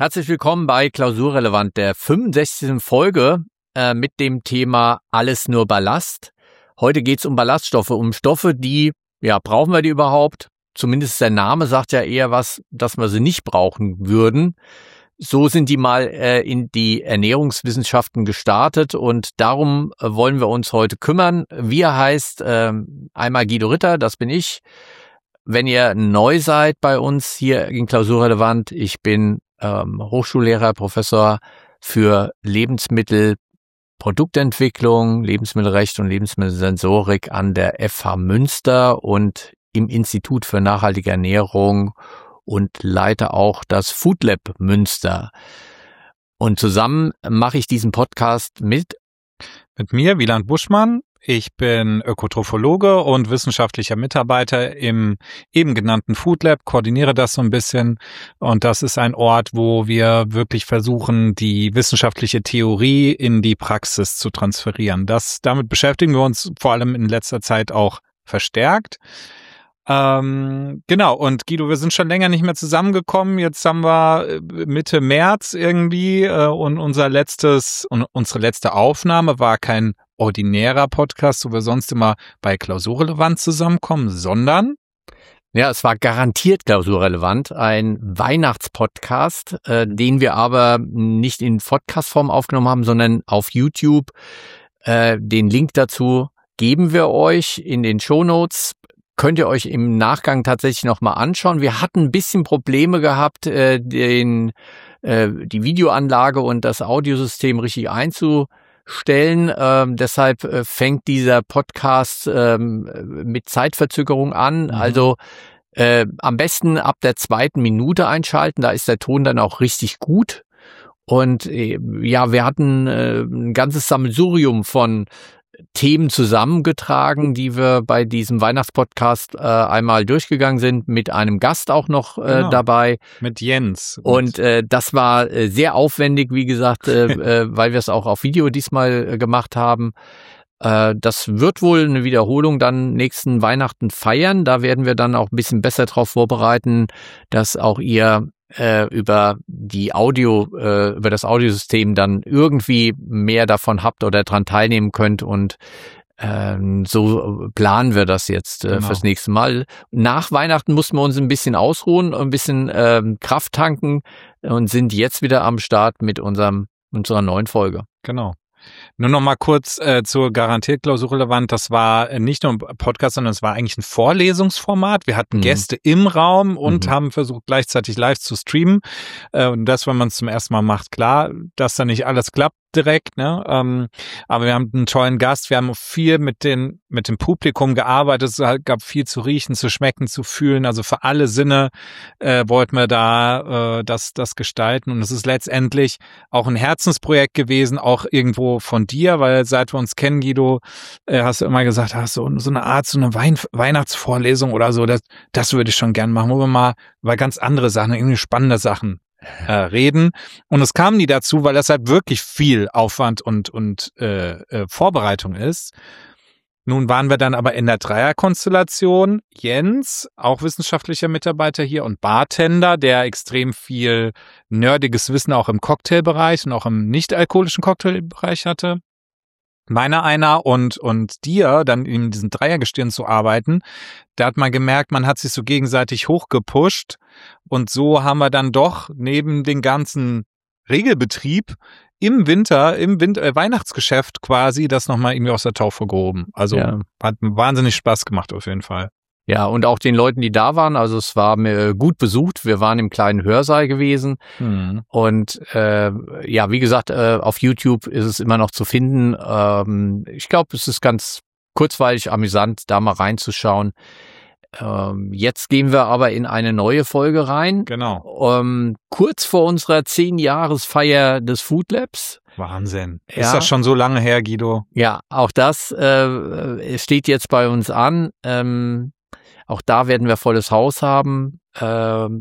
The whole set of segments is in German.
Herzlich willkommen bei Klausurrelevant, der 65. Folge mit dem Thema Alles nur Ballast. Heute geht es um Ballaststoffe, um Stoffe, die, brauchen wir die überhaupt? Zumindest der Name sagt ja eher was, dass wir sie nicht brauchen würden. So sind die mal in die Ernährungswissenschaften gestartet und darum wollen wir uns heute kümmern. Wir heißt einmal Guido Ritter, das bin ich. Wenn ihr neu seid bei uns hier in Klausurrelevant, ich bin Hochschullehrer, Professor für Lebensmittelproduktentwicklung, Lebensmittelrecht und Lebensmittelsensorik an der FH Münster und im Institut für nachhaltige Ernährung und leite auch das Food Lab Münster. Und zusammen mache ich diesen Podcast mit mir, Wieland Buschmann. Ich bin Ökotrophologe und wissenschaftlicher Mitarbeiter im eben genannten Food Lab, koordiniere das so ein bisschen. Und das ist ein Ort, wo wir wirklich versuchen, die wissenschaftliche Theorie in die Praxis zu transferieren. Damit beschäftigen wir uns vor allem in letzter Zeit auch verstärkt. Genau, und Guido, wir sind schon länger nicht mehr zusammengekommen. Jetzt haben wir Mitte März irgendwie und unsere letzte Aufnahme war kein ordinärer Podcast, wo wir sonst immer bei Klausurrelevant zusammenkommen, sondern es war garantiert Klausurrelevant, ein Weihnachtspodcast, den wir aber nicht in Podcastform aufgenommen haben, sondern auf YouTube. Den Link dazu geben wir euch in den Shownotes. Könnt ihr euch im Nachgang tatsächlich nochmal anschauen. Wir hatten ein bisschen Probleme gehabt, die Videoanlage und das Audiosystem richtig einzustellen. Deshalb fängt dieser Podcast mit Zeitverzögerung an. Also am besten ab der 2. Minute einschalten. Da ist der Ton dann auch richtig gut. Und wir hatten ein ganzes Sammelsurium von Themen zusammengetragen, die wir bei diesem Weihnachtspodcast einmal durchgegangen sind, mit einem Gast auch noch dabei. Mit Jens. Und das war sehr aufwendig, wie gesagt, weil wir es auch auf Video diesmal gemacht haben. Das wird wohl eine Wiederholung dann nächsten Weihnachten feiern. Da werden wir dann auch ein bisschen besser drauf vorbereiten, dass auch ihr über das Audiosystem dann irgendwie mehr davon habt oder dran teilnehmen könnt und so planen wir das jetzt fürs nächste Mal. Nach Weihnachten mussten wir uns ein bisschen ausruhen, ein bisschen Kraft tanken und sind jetzt wieder am Start mit unserer neuen Folge. Genau. Nur noch mal kurz zur garantiert Klausurrelevant. Das war nicht nur ein Podcast, sondern es war eigentlich ein Vorlesungsformat. Wir hatten Gäste im Raum und haben versucht, gleichzeitig live zu streamen. Und das, wenn man es zum ersten Mal macht, klar, dass da nicht alles klappt direkt, ne? Aber wir haben einen tollen Gast. Wir haben viel mit dem Publikum gearbeitet. Es gab viel zu riechen, zu schmecken, zu fühlen. Also für alle Sinne wollten wir da das gestalten. Und es ist letztendlich auch ein Herzensprojekt gewesen, auch irgendwo von dir, weil seit wir uns kennen, Guido, hast du immer gesagt, so eine Art, so eine Weihnachtsvorlesung oder so, das würde ich schon gern machen, wo wir mal über ganz andere Sachen, irgendwie spannende Sachen reden. Und es kam nie dazu, weil das halt wirklich viel Aufwand und Vorbereitung ist. Nun waren wir dann aber in der Dreierkonstellation. Jens, auch wissenschaftlicher Mitarbeiter hier und Bartender, der extrem viel nerdiges Wissen auch im Cocktailbereich und auch im nicht-alkoholischen Cocktailbereich hatte. Meiner und dir dann in diesem Dreiergestirn zu arbeiten, da hat man gemerkt, man hat sich so gegenseitig hochgepusht und so haben wir dann doch neben den ganzen Regelbetrieb im Weihnachtsgeschäft quasi das nochmal irgendwie aus der Taufe gehoben. Also hat wahnsinnig Spaß gemacht auf jeden Fall. Ja, und auch den Leuten, die da waren, also es war gut besucht. Wir waren im kleinen Hörsaal gewesen und wie gesagt, auf YouTube ist es immer noch zu finden. Ich glaube, es ist ganz kurzweilig, amüsant, da mal reinzuschauen. Jetzt gehen wir aber in eine neue Folge rein. Genau. Kurz vor unserer 10-Jahresfeier des Food Labs. Wahnsinn. Ja. Ist das schon so lange her, Guido? Ja, auch das steht jetzt bei uns an. Auch da werden wir volles Haus haben. Mal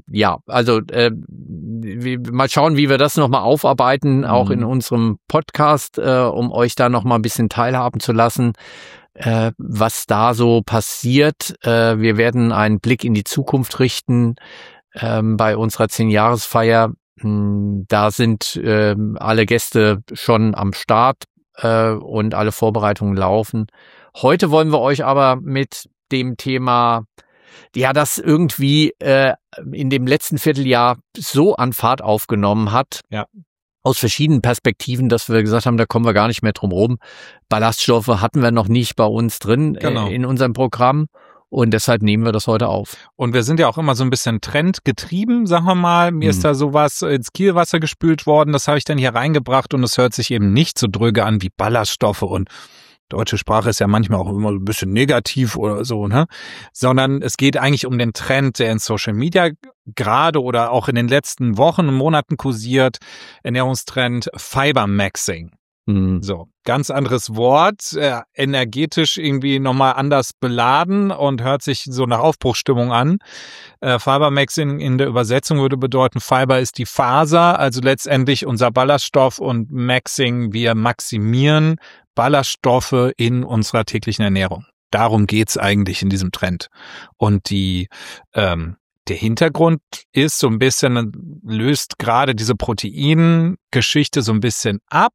schauen, wie wir das nochmal aufarbeiten, auch in unserem Podcast, um euch da nochmal ein bisschen teilhaben zu lassen, was da so passiert. Wir werden einen Blick in die Zukunft richten bei unserer 10-Jahresfeier. Da sind alle Gäste schon am Start und alle Vorbereitungen laufen. Heute wollen wir euch aber mit dem Thema, ja, das irgendwie in dem letzten Vierteljahr so an Fahrt aufgenommen hat, aus verschiedenen Perspektiven, dass wir gesagt haben, da kommen wir gar nicht mehr drum rum. Ballaststoffe hatten wir noch nicht bei uns drin in unserem Programm. Und deshalb nehmen wir das heute auf. Und wir sind ja auch immer so ein bisschen trendgetrieben, sagen wir mal. Mir ist da sowas ins Kielwasser gespült worden, das habe ich dann hier reingebracht und es hört sich eben nicht so dröge an wie Ballaststoffe und deutsche Sprache ist ja manchmal auch immer ein bisschen negativ oder so, ne? Sondern es geht eigentlich um den Trend, der in Social Media gerade oder auch in den letzten Wochen und Monaten kursiert. Ernährungstrend Fibermaxing. So, ganz anderes Wort, energetisch irgendwie nochmal anders beladen und hört sich so nach Aufbruchsstimmung an. Fibermaxing in der Übersetzung würde bedeuten, Fiber ist die Faser, also letztendlich unser Ballaststoff, und Maxing, wir maximieren Ballaststoffe in unserer täglichen Ernährung. Darum geht's eigentlich in diesem Trend. Und der Hintergrund ist so ein bisschen, löst gerade diese Proteingeschichte so ein bisschen ab.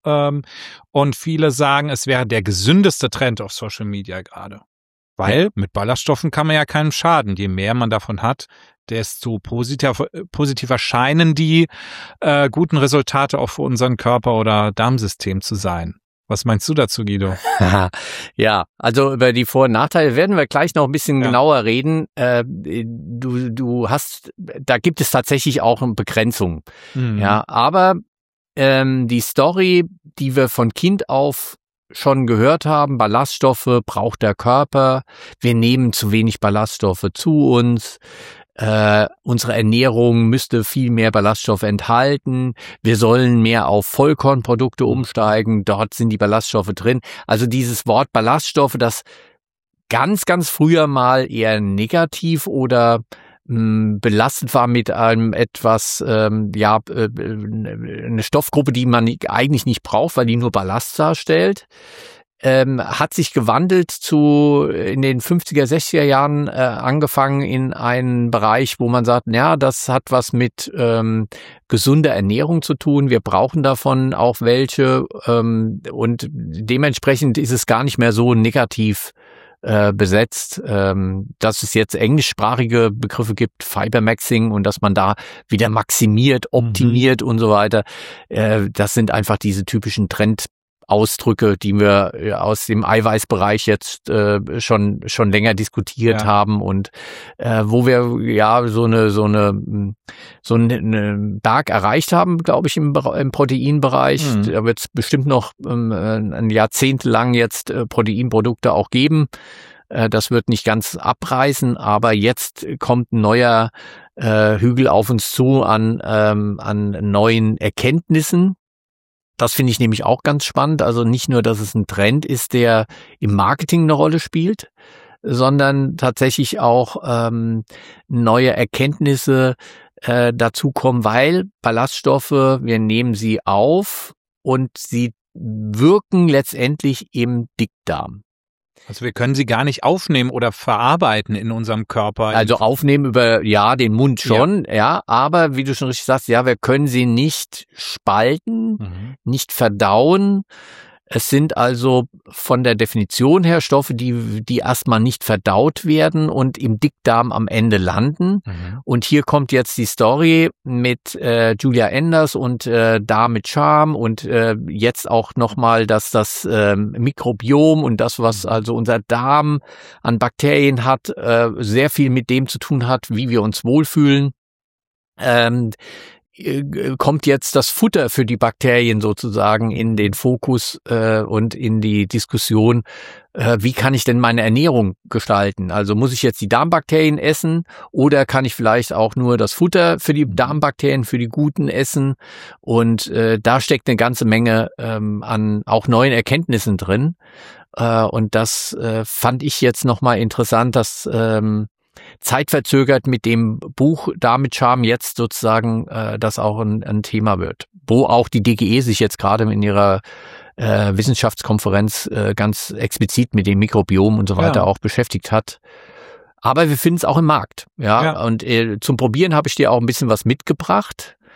Und viele sagen, es wäre der gesündeste Trend auf Social Media gerade. Weil mit Ballaststoffen kann man ja keinen schaden. Je mehr man davon hat, desto positiver scheinen die guten Resultate auch für unseren Körper oder Darmsystem zu sein. Was meinst du dazu, Guido? Ja, also über die Vor- und Nachteile werden wir gleich noch ein bisschen genauer reden. Du hast, da gibt es tatsächlich auch eine Begrenzung. Ja, aber die Story, die wir von Kind auf schon gehört haben, Ballaststoffe braucht der Körper, wir nehmen zu wenig Ballaststoffe zu uns, unsere Ernährung müsste viel mehr Ballaststoffe enthalten, wir sollen mehr auf Vollkornprodukte umsteigen, dort sind die Ballaststoffe drin. Also dieses Wort Ballaststoffe, das ganz, ganz früher mal eher negativ oder belastet war mit einem etwas, eine Stoffgruppe, die man eigentlich nicht braucht, weil die nur Ballast darstellt, hat sich gewandelt in den 50er, 60er Jahren angefangen in einen Bereich, wo man sagt, ja, das hat was mit gesunder Ernährung zu tun, wir brauchen davon auch welche, und dementsprechend ist es gar nicht mehr so negativ besetzt, dass es jetzt englischsprachige Begriffe gibt, Fibermaxing, und dass man da wieder maximiert, optimiert und so weiter. Das sind einfach diese typischen Trendausdrücke, die wir aus dem Eiweißbereich jetzt schon länger diskutiert haben und wo wir ja so einen Berg erreicht haben, glaube ich, im Proteinbereich. Da wird es bestimmt noch ein Jahrzehnt lang jetzt Proteinprodukte auch geben. Das wird nicht ganz abreißen, aber jetzt kommt ein neuer Hügel auf uns zu an neuen Erkenntnissen. Das finde ich nämlich auch ganz spannend. Also nicht nur, dass es ein Trend ist, der im Marketing eine Rolle spielt, sondern tatsächlich auch neue Erkenntnisse dazukommen, weil Ballaststoffe, wir nehmen sie auf und sie wirken letztendlich im Dickdarm. Also wir können sie gar nicht aufnehmen oder verarbeiten in unserem Körper. Also aufnehmen über, den Mund schon, aber wie du schon richtig sagst, wir können sie nicht spalten, nicht verdauen. Es sind also von der Definition her Stoffe, die erstmal nicht verdaut werden und im Dickdarm am Ende landen. Und hier kommt jetzt die Story mit Julia Enders und Darm mit Charme und jetzt auch nochmal, dass das Mikrobiom und das, was also unser Darm an Bakterien hat, sehr viel mit dem zu tun hat, wie wir uns wohlfühlen. Kommt jetzt das Futter für die Bakterien sozusagen in den Fokus und in die Diskussion, wie kann ich denn meine Ernährung gestalten? Also muss ich jetzt die Darmbakterien essen oder kann ich vielleicht auch nur das Futter für die Darmbakterien, für die guten essen? Und da steckt eine ganze Menge an auch neuen Erkenntnissen drin. Und das fand ich jetzt nochmal interessant, dass zeitverzögert mit dem Buch Darm mit Charme jetzt sozusagen das auch ein Thema wird, wo auch die DGE sich jetzt gerade in ihrer Wissenschaftskonferenz ganz explizit mit dem Mikrobiom und so weiter auch beschäftigt hat. Aber wir finden es auch im Markt. Und zum Probieren habe ich dir auch ein bisschen was mitgebracht.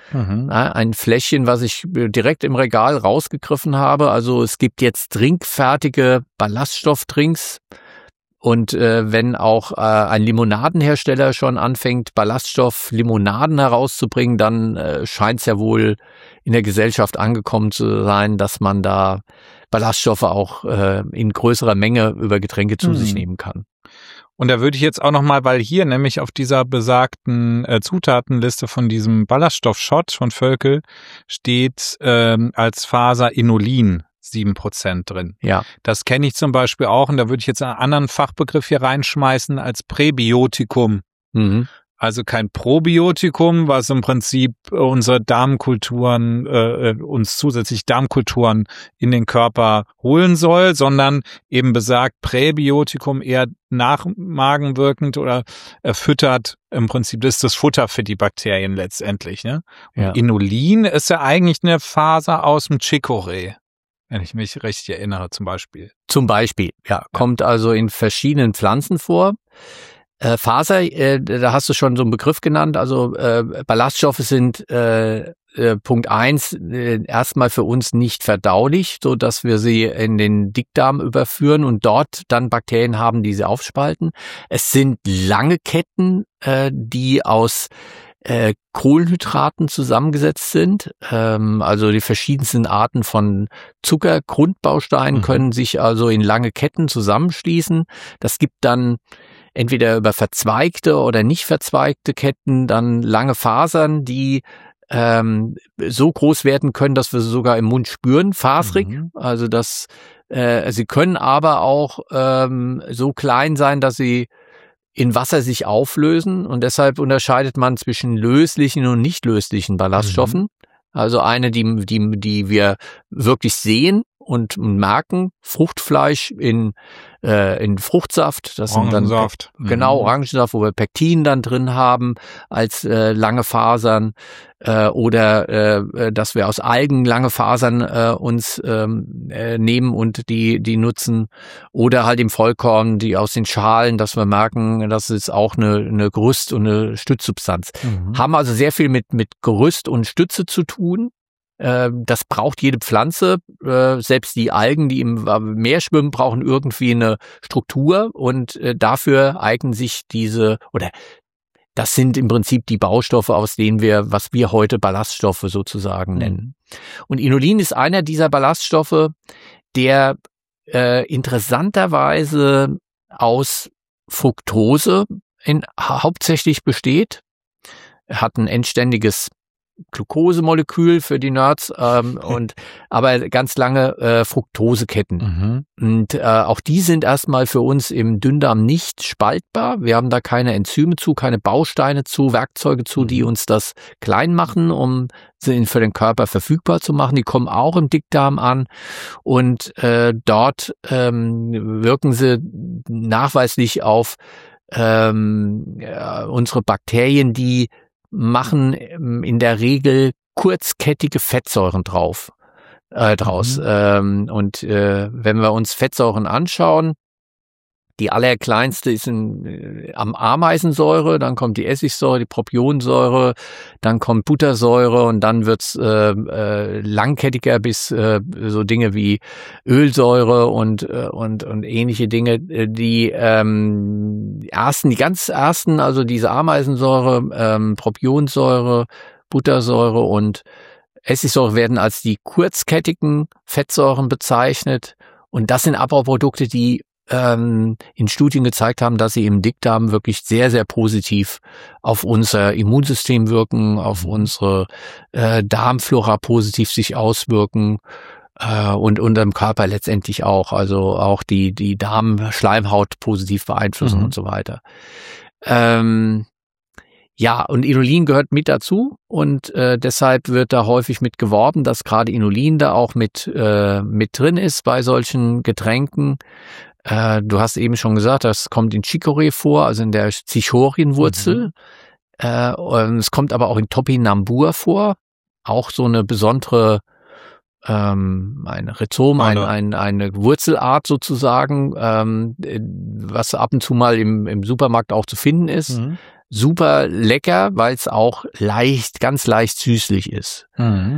Ein Fläschchen, was ich direkt im Regal rausgegriffen habe. Also es gibt jetzt trinkfertige Ballaststoffdrinks. Und wenn auch ein Limonadenhersteller schon anfängt, Ballaststoff-Limonaden herauszubringen, dann scheint es ja wohl in der Gesellschaft angekommen zu sein, dass man da Ballaststoffe auch in größerer Menge über Getränke zu sich nehmen kann. Und da würde ich jetzt auch nochmal, weil hier nämlich auf dieser besagten Zutatenliste von diesem Ballaststoff-Shot von Völkel steht als Faser Inulin 7% drin. Ja. Das kenne ich zum Beispiel auch und da würde ich jetzt einen anderen Fachbegriff hier reinschmeißen als Präbiotikum. Also kein Probiotikum, was im Prinzip unsere Darmkulturen, uns zusätzlich Darmkulturen in den Körper holen soll, sondern eben besagt Präbiotikum eher nachmagenwirkend oder füttert im Prinzip, das ist das Futter für die Bakterien letztendlich. Ne? Ja. Inulin ist ja eigentlich eine Faser aus dem Chicorée. Wenn ich mich richtig erinnere, zum Beispiel. Zum Beispiel, ja. Kommt also in verschiedenen Pflanzen vor. Faser, da hast du schon so einen Begriff genannt. Also Ballaststoffe sind Punkt 1 erstmal für uns nicht verdaulich, so dass wir sie in den Dickdarm überführen und dort dann Bakterien haben, die sie aufspalten. Es sind lange Ketten, die aus Kohlenhydraten zusammengesetzt sind. Also die verschiedensten Arten von Zuckergrundbausteinen können sich also in lange Ketten zusammenschließen. Das gibt dann entweder über verzweigte oder nicht verzweigte Ketten dann lange Fasern, die so groß werden können, dass wir sie sogar im Mund spüren, faserig. Also das, sie können aber auch so klein sein, dass sie in Wasser sich auflösen und deshalb unterscheidet man zwischen löslichen und nicht löslichen Ballaststoffen. Also eine, die wir wirklich sehen und merken, Fruchtfleisch in Fruchtsaft, das sind dann genau Orangensaft, wo wir Pektin dann drin haben als lange Fasern oder dass wir aus Algen lange Fasern uns nehmen und die nutzen oder halt im Vollkorn, die aus den Schalen, dass wir merken, das ist auch eine Gerüst- und eine Stützsubstanz. Haben also sehr viel mit Gerüst und Stütze zu tun. Das braucht jede Pflanze, selbst die Algen, die im Meer schwimmen, brauchen irgendwie eine Struktur und dafür eignen sich das sind im Prinzip die Baustoffe, aus denen was wir heute Ballaststoffe sozusagen nennen. Und Inulin ist einer dieser Ballaststoffe, der interessanterweise aus Fructose hauptsächlich besteht. Er hat ein endständiges Glukosemolekül für die Nerds aber ganz lange Fructoseketten. Und auch die sind erstmal für uns im Dünndarm nicht spaltbar. Wir haben da keine Enzyme zu, keine Bausteine zu, Werkzeuge zu, die uns das klein machen, um sie für den Körper verfügbar zu machen. Die kommen auch im Dickdarm an und dort wirken sie nachweislich auf unsere Bakterien, die machen in der Regel kurzkettige Fettsäuren draus. Und wenn wir uns Fettsäuren anschauen, die allerkleinste ist am Ameisensäure, dann kommt die Essigsäure, die Propionsäure, dann kommt Buttersäure und dann wird's langkettiger bis so Dinge wie Ölsäure und ähnliche Dinge. Die ganz ersten, also diese Ameisensäure, Propionsäure, Buttersäure und Essigsäure werden als die kurzkettigen Fettsäuren bezeichnet. Und das sind Abbauprodukte, die in Studien gezeigt haben, dass sie im Dickdarm wirklich sehr, sehr positiv auf unser Immunsystem wirken, auf unsere Darmflora positiv sich auswirken und im Körper letztendlich auch, also auch die Darmschleimhaut positiv beeinflussen und so weiter. Ja, und Inulin gehört mit dazu und deshalb wird da häufig mit geworben, dass gerade Inulin da auch mit drin ist bei solchen Getränken. Du hast eben schon gesagt, das kommt in Chicorée vor, also in der Cichorienwurzel. Es kommt aber auch in Topinambur vor, auch so eine besondere ein Rhizom, eine Wurzelart sozusagen, was ab und zu mal im Supermarkt auch zu finden ist. super lecker, weil es auch ganz leicht süßlich ist. Mhm.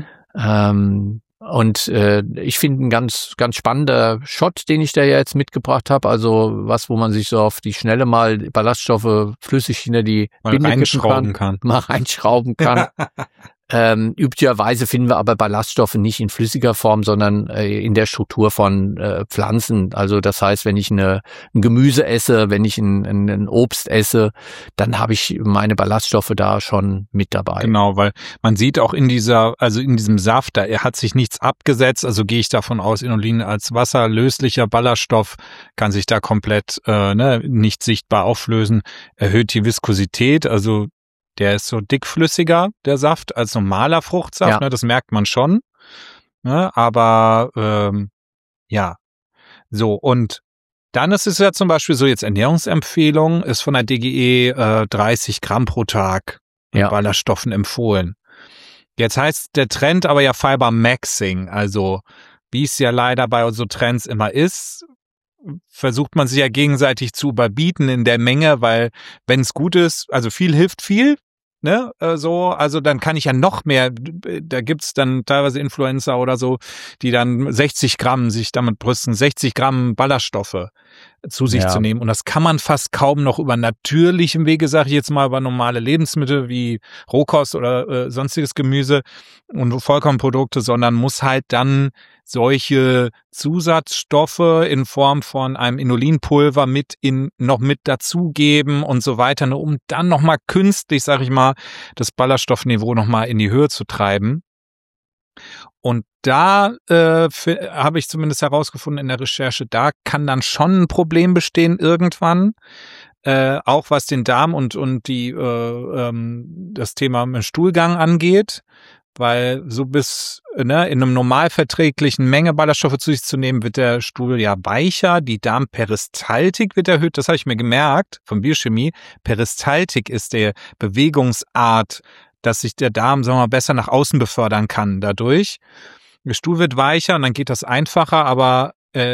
Und ich finde ein ganz, ganz spannender Shot, den ich da jetzt mitgebracht habe. Also was, wo man sich so auf die Schnelle mal Ballaststoffe flüssig hinter die Binde reinschrauben kann. Mal reinschrauben kann. Üblicherweise finden wir aber Ballaststoffe nicht in flüssiger Form, sondern in der Struktur von Pflanzen. Also das heißt, wenn ich ein Gemüse esse, wenn ich ein Obst esse, dann habe ich meine Ballaststoffe da schon mit dabei. Genau, weil man sieht auch in diesem Saft, da hat sich nichts abgesetzt. Also gehe ich davon aus, Inulin als wasserlöslicher Ballaststoff kann sich da komplett nicht sichtbar auflösen, erhöht die Viskosität, also der ist so dickflüssiger, der Saft, als normaler Fruchtsaft, Ja. Ne, das merkt man schon. Ne, aber ja, so und dann ist es ja zum Beispiel so, jetzt Ernährungsempfehlung ist von der DGE 30 Gramm pro Tag Ja. Ballaststoffen empfohlen. Jetzt heißt der Trend aber ja Fiber Maxing, also wie es ja leider bei so Trends immer ist, versucht man sich ja gegenseitig zu überbieten in der Menge, weil wenn es gut ist, also viel hilft viel, ne, also dann kann ich ja noch mehr, da gibt's dann teilweise Influencer oder so, die dann 60 Gramm sich damit brüsten, 60 Gramm Ballaststoffe zu sich zu nehmen und das kann man fast kaum noch über natürlichem Wege, sage ich jetzt mal, über normale Lebensmittel wie Rohkost oder sonstiges Gemüse und Vollkornprodukte, sondern muss halt dann solche Zusatzstoffe in Form von einem Inulinpulver noch mit dazugeben und so weiter, um dann nochmal künstlich, sag ich mal, das Ballaststoffniveau nochmal in die Höhe zu treiben. Und da habe ich zumindest herausgefunden in der Recherche, da kann dann schon ein Problem bestehen irgendwann, auch was den Darm und die das Thema im Stuhlgang angeht. Weil so in einem normalverträglichen Menge Ballaststoffe zu sich zu nehmen, wird der Stuhl ja weicher, die Darmperistaltik wird erhöht, das habe ich mir gemerkt von Biochemie. Peristaltik ist der Bewegungsart, dass sich der Darm, sagen wir mal, besser nach außen befördern kann dadurch. Der Stuhl wird weicher und dann geht das einfacher, aber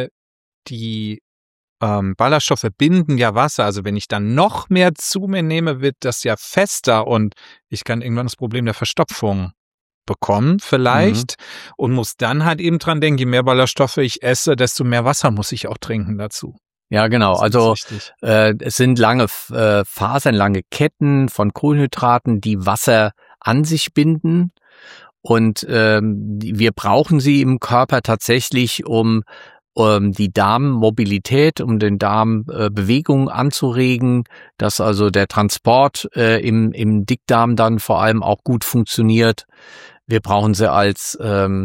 die Ballaststoffe binden ja Wasser, also wenn ich dann noch mehr zu mir nehme, wird das ja fester und ich kann irgendwann das Problem der Verstopfung bekommen vielleicht und muss dann halt eben dran denken, je mehr Ballaststoffe ich esse, desto mehr Wasser muss ich auch trinken dazu. Ja, genau. Also es sind lange Fasern, lange Ketten von Kohlenhydraten, die Wasser an sich binden und wir brauchen sie im Körper tatsächlich, um die Darmmobilität, um den Darm Bewegung anzuregen, dass also der Transport im Dickdarm dann vor allem auch gut funktioniert. Wir brauchen sie als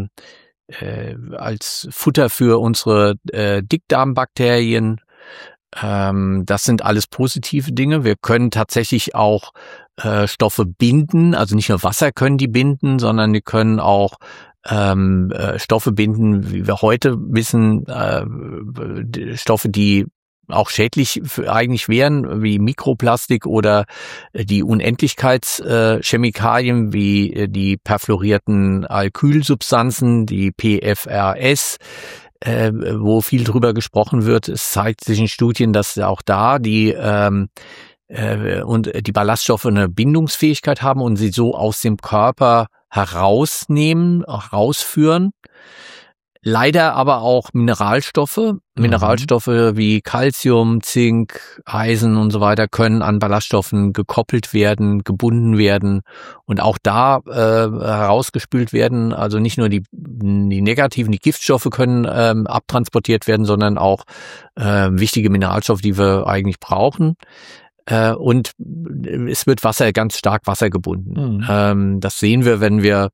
Futter für unsere Dickdarmbakterien. Das sind alles positive Dinge. Wir können tatsächlich auch Stoffe binden, also nicht nur Wasser können die binden, sondern die können auch Stoffe binden, wie wir heute wissen, Stoffe, die auch schädlich eigentlich wären, wie Mikroplastik oder die Unendlichkeitschemikalien, wie die perfluorierten Alkylsubstanzen, die PFRS, wo viel drüber gesprochen wird. Es zeigt sich in Studien, dass auch da und die Ballaststoffe eine Bindungsfähigkeit haben und sie so aus dem Körper herausführen. Leider aber auch Mineralstoffe wie Calcium, Zink, Eisen und so weiter können an Ballaststoffen gekoppelt werden, gebunden werden und auch da herausgespült werden. Also nicht nur die negativen, die Giftstoffe können abtransportiert werden, sondern auch wichtige Mineralstoffe, die wir eigentlich brauchen. Und es wird ganz stark wassergebunden. Das sehen wir, wenn wir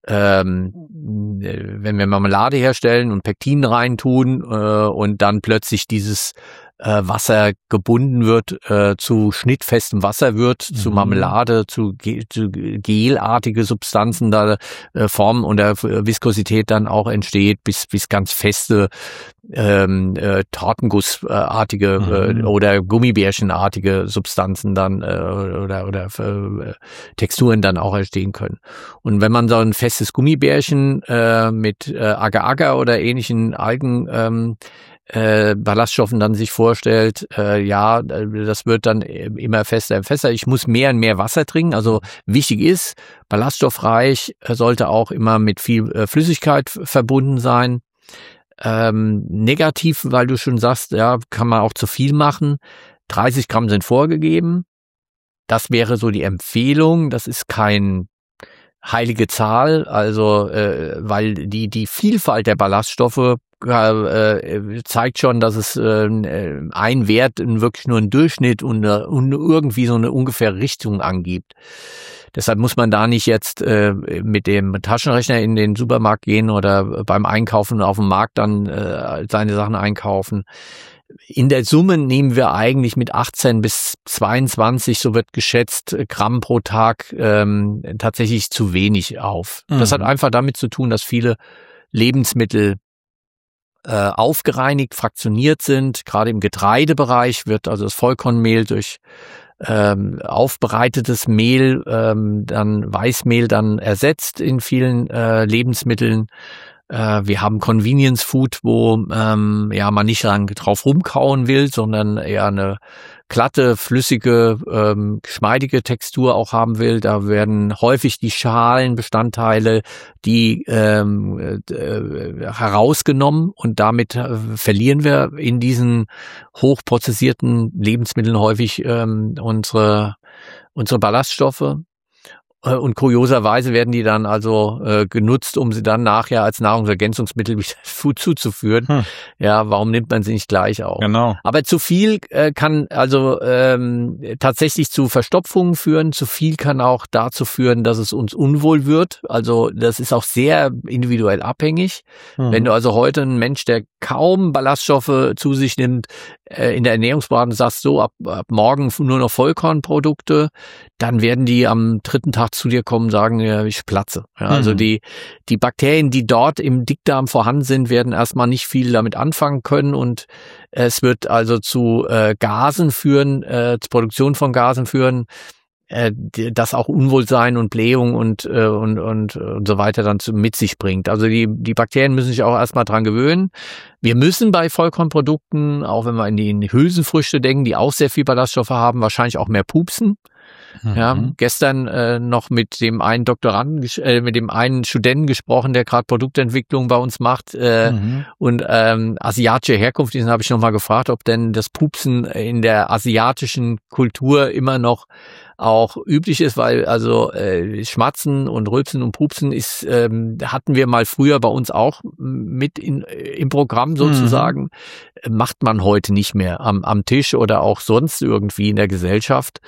Marmelade herstellen und Pektin reintun und dann plötzlich dieses Wasser gebunden wird, zu schnittfestem Wasser wird, zu Marmelade, zu gelartige Substanzen da formen und der Viskosität dann auch entsteht, bis ganz feste Tortengussartige oder Gummibärchenartige Substanzen dann oder Texturen dann auch entstehen können. Und wenn man so ein festes Gummibärchen mit Agar-Agar oder ähnlichen Algen Ballaststoffen dann sich vorstellt, das wird dann immer fester. Ich muss mehr und mehr Wasser trinken. Also wichtig ist, ballaststoffreich sollte auch immer mit viel Flüssigkeit verbunden sein. Negativ, weil du schon sagst, ja, kann man auch zu viel machen. 30 Gramm sind vorgegeben. Das wäre so die Empfehlung. Das ist kein heilige Zahl, also weil die Vielfalt der Ballaststoffe zeigt schon, dass es ein Wert wirklich nur einen Durchschnitt und irgendwie so eine ungefähre Richtung angibt. Deshalb muss man da nicht jetzt mit dem Taschenrechner in den Supermarkt gehen oder beim Einkaufen auf dem Markt dann seine Sachen einkaufen. In der Summe nehmen wir eigentlich mit 18 bis 22, so wird geschätzt, Gramm pro Tag tatsächlich zu wenig auf. Mhm. Das hat einfach damit zu tun, dass viele Lebensmittel aufgereinigt, fraktioniert sind. Gerade im Getreidebereich wird also das Vollkornmehl durch aufbereitetes Mehl, dann Weißmehl dann ersetzt in vielen Lebensmitteln. Wir haben Convenience Food, wo man nicht lang drauf rumkauen will, sondern eher eine glatte, flüssige, geschmeidige Textur auch haben will. Da werden häufig die Schalenbestandteile, die herausgenommen und damit verlieren wir in diesen hochprozessierten Lebensmitteln häufig unsere Ballaststoffe. Und kurioserweise werden die dann also genutzt, um sie dann nachher als Nahrungsergänzungsmittel wieder zuzuführen. Ja, warum nimmt man sie nicht gleich auf? Genau. Aber zu viel kann also tatsächlich zu Verstopfungen führen. Zu viel kann auch dazu führen, dass es uns unwohl wird. Also das ist auch sehr individuell abhängig. Wenn du also heute ein Mensch, der kaum Ballaststoffe zu sich nimmt, in der Ernährungsberatung sagst, so ab morgen nur noch Vollkornprodukte, dann werden die am dritten Tag zu dir kommen und sagen, ja, ich platze. Ja, also die Bakterien, die dort im Dickdarm vorhanden sind, werden erstmal nicht viel damit anfangen können und es wird also zu Gasen führen, zur Produktion von Gasen führen, das auch Unwohlsein und Blähung und so weiter dann mit sich bringt. Also die Bakterien müssen sich auch erstmal dran gewöhnen. Wir müssen bei Vollkornprodukten, auch wenn wir in die Hülsenfrüchte denken, die auch sehr viel Ballaststoffe haben, wahrscheinlich auch mehr pupsen. Ja, gestern noch mit dem einen Doktoranden, mit dem einen Studenten gesprochen, der gerade Produktentwicklung bei uns macht und asiatische Herkunft, diesen habe ich nochmal gefragt, ob denn das Pupsen in der asiatischen Kultur immer noch auch üblich ist, weil also Schmatzen und Rülpsen und Pupsen ist hatten wir mal früher bei uns auch mit im Programm sozusagen, macht man heute nicht mehr am Tisch oder auch sonst irgendwie in der Gesellschaft.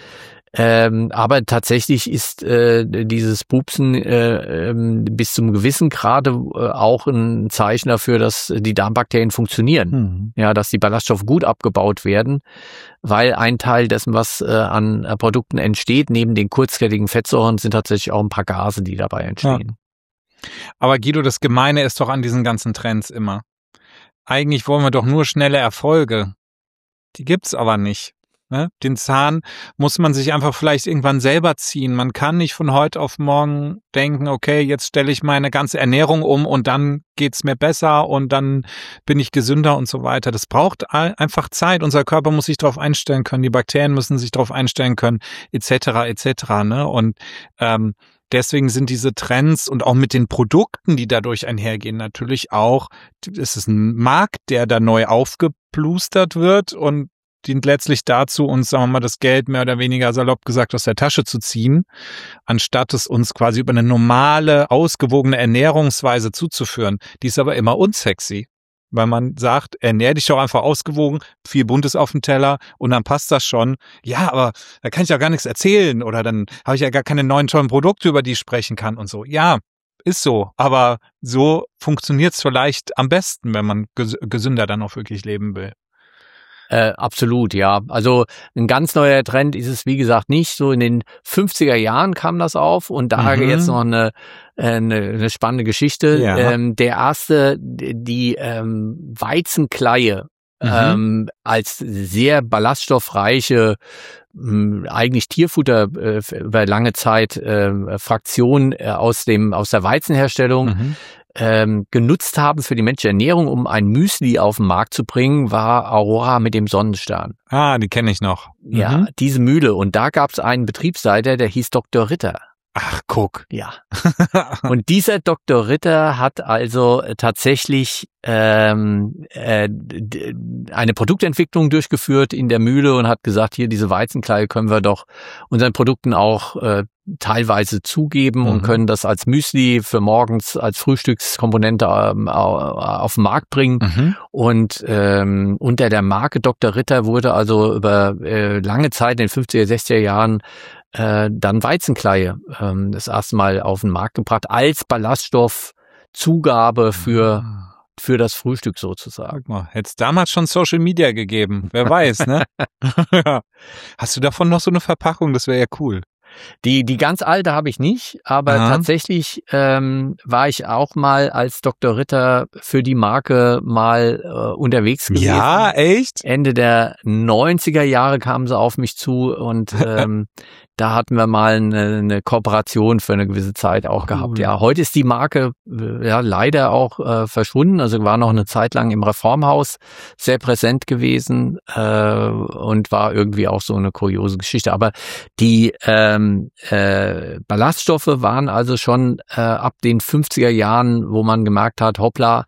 Aber tatsächlich ist dieses Pupsen bis zum gewissen Grade auch ein Zeichen dafür, dass die Darmbakterien funktionieren. Ja, dass die Ballaststoffe gut abgebaut werden, weil ein Teil dessen, was an Produkten entsteht, neben den kurzkettigen Fettsäuren, sind tatsächlich auch ein paar Gase, die dabei entstehen. Ja. Aber Guido, das Gemeine ist doch an diesen ganzen Trends immer. Eigentlich wollen wir doch nur schnelle Erfolge. Die gibt's aber nicht. Ne? Den Zahn muss man sich einfach vielleicht irgendwann selber ziehen. Man kann nicht von heute auf morgen denken, okay, jetzt stelle ich meine ganze Ernährung um und dann geht's mir besser und dann bin ich gesünder und so weiter. Das braucht einfach Zeit. Unser Körper muss sich darauf einstellen können, die Bakterien müssen sich darauf einstellen können, etc. Ne? Und deswegen sind diese Trends und auch mit den Produkten, die dadurch einhergehen, natürlich auch, es ist ein Markt, der da neu aufgeplustert wird und dient letztlich dazu, uns, sagen wir mal, das Geld mehr oder weniger salopp gesagt aus der Tasche zu ziehen, anstatt es uns quasi über eine normale, ausgewogene Ernährungsweise zuzuführen. Die ist aber immer unsexy, weil man sagt, ernähr dich doch einfach ausgewogen, viel Buntes auf dem Teller und dann passt das schon. Ja, aber da kann ich ja gar nichts erzählen oder dann habe ich ja gar keine neuen tollen Produkte, über die ich sprechen kann und so. Ja, ist so, aber so funktioniert es vielleicht am besten, wenn man gesünder dann auch wirklich leben will. Absolut, ja. Also ein ganz neuer Trend ist es, wie gesagt, nicht. So in den 50er Jahren kam das auf und da jetzt noch eine spannende Geschichte. Ja. Der erste, die Weizenkleie als sehr ballaststoffreiche, eigentlich Tierfutter über lange Zeit Fraktion aus der Weizenherstellung genutzt haben für die menschliche Ernährung, um ein Müsli auf den Markt zu bringen, war Aurora mit dem Sonnenstern. Ah, die kenne ich noch. Ja, diese Mühle. Und da gab es einen Betriebsleiter, der hieß Dr. Ritter. Ach, guck. Ja. Und dieser Dr. Ritter hat also tatsächlich eine Produktentwicklung durchgeführt in der Mühle und hat gesagt, hier diese Weizenkleie können wir doch unseren Produkten auch teilweise zugeben und können das als Müsli für morgens als Frühstückskomponente auf den Markt bringen. Und unter der Marke Dr. Ritter wurde also über lange Zeit in den 50er, 60er Jahren dann Weizenkleie das erste Mal auf den Markt gebracht als Ballaststoffzugabe für das Frühstück sozusagen. Guck mal, hätte es damals schon Social Media gegeben, wer weiß, ne? Hast du davon noch so eine Verpackung? Das wäre ja cool. Die ganz alte habe ich nicht, aber tatsächlich war ich auch mal als Dr. Ritter für die Marke mal unterwegs gewesen. Ja, echt? Ende der 90er Jahre kamen sie auf mich zu und da hatten wir mal eine Kooperation für eine gewisse Zeit auch gehabt. Ja, heute ist die Marke ja leider auch verschwunden. Also war noch eine Zeit lang im Reformhaus sehr präsent gewesen und war irgendwie auch so eine kuriose Geschichte. Aber die Ballaststoffe waren also schon ab den 50er Jahren, wo man gemerkt hat, hoppla,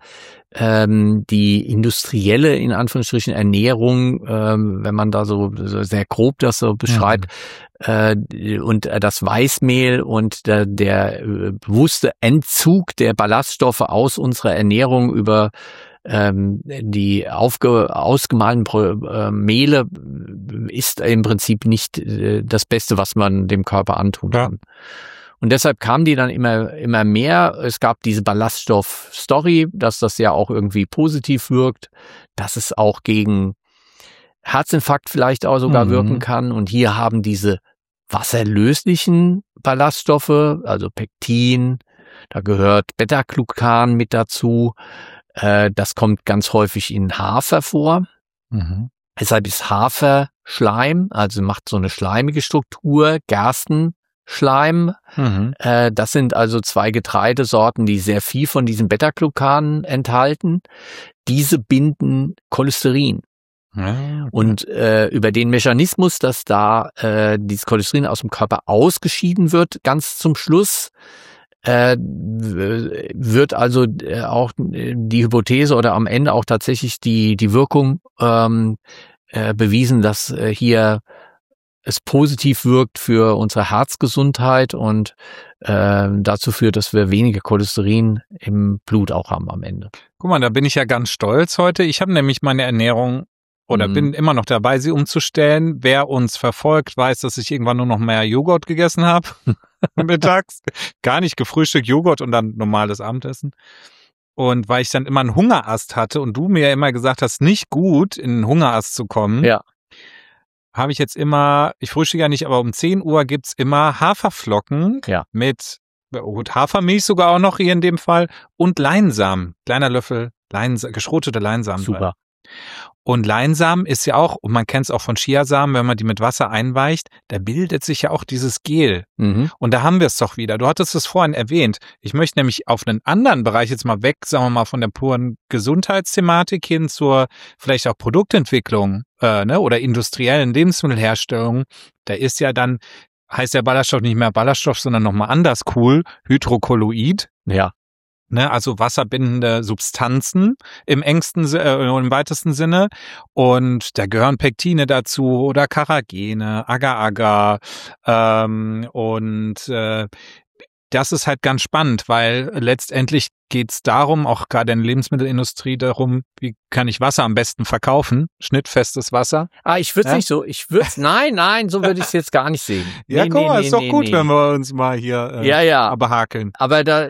die industrielle, in Anführungsstrichen, Ernährung, wenn man da so sehr grob das so beschreibt, und das Weißmehl und der bewusste Entzug der Ballaststoffe aus unserer Ernährung über die ausgemahlten Mehle ist im Prinzip nicht das Beste, was man dem Körper antun kann. Und deshalb kamen die dann immer mehr. Es gab diese Ballaststoff-Story, dass das ja auch irgendwie positiv wirkt, dass es auch gegen Herzinfarkt vielleicht auch sogar wirken kann. Und hier haben diese wasserlöslichen Ballaststoffe, also Pektin, da gehört Beta-Glucan mit dazu. Das kommt ganz häufig in Hafer vor. Deshalb ist Haferschleim, also macht so eine schleimige Struktur, Gerstenschleim. Das sind also zwei Getreidesorten, die sehr viel von diesem Beta-Glucan enthalten. Diese binden Cholesterin. Ja, okay. Und über den Mechanismus, dass da dieses Cholesterin aus dem Körper ausgeschieden wird, ganz zum Schluss, wird also auch die Hypothese oder am Ende auch tatsächlich die Wirkung bewiesen, dass hier es positiv wirkt für unsere Herzgesundheit und dazu führt, dass wir weniger Cholesterin im Blut auch haben am Ende. Guck mal, da bin ich ja ganz stolz heute. Ich habe nämlich meine Ernährung oder bin immer noch dabei, sie umzustellen. Wer uns verfolgt, weiß, dass ich irgendwann nur noch mehr Joghurt gegessen habe. Mittags. Gar nicht gefrühstückt, Joghurt und dann normales Abendessen. Und weil ich dann immer einen Hungerast hatte und du mir immer gesagt hast, nicht gut, in einen Hungerast zu kommen, habe ich jetzt immer, ich frühstücke ja nicht, aber um 10 Uhr gibt's immer Haferflocken mit Hafermilch sogar auch noch hier in dem Fall und Leinsamen. Kleiner Löffel geschrotete Leinsamen. Super. Und Leinsamen ist ja auch, und man kennt es auch von Chiasamen, wenn man die mit Wasser einweicht, da bildet sich ja auch dieses Gel. Und da haben wir es doch wieder. Du hattest es vorhin erwähnt. Ich möchte nämlich auf einen anderen Bereich jetzt mal weg, sagen wir mal, von der puren Gesundheitsthematik hin zur vielleicht auch Produktentwicklung oder industriellen Lebensmittelherstellung. Da ist ja dann, heißt der Ballaststoff nicht mehr Ballaststoff, sondern nochmal anders cool, Hydrokolloid. Ja. Also wasserbindende Substanzen im im weitesten Sinne. Und da gehören Pektine dazu oder Carragene, Agar-Agar. Das ist halt ganz spannend, weil letztendlich geht es darum, auch gerade in der Lebensmittelindustrie darum, wie kann ich Wasser am besten verkaufen? Schnittfestes Wasser. Ich würde es nicht so, nein, so würde ich es jetzt gar nicht sehen. Ja, guck mal, ist doch gut, wenn wir uns mal hier behakeln. Aber da,